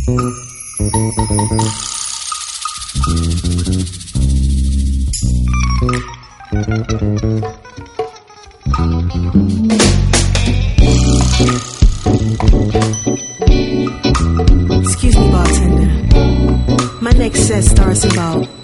Excuse me, bartender. My next set starts about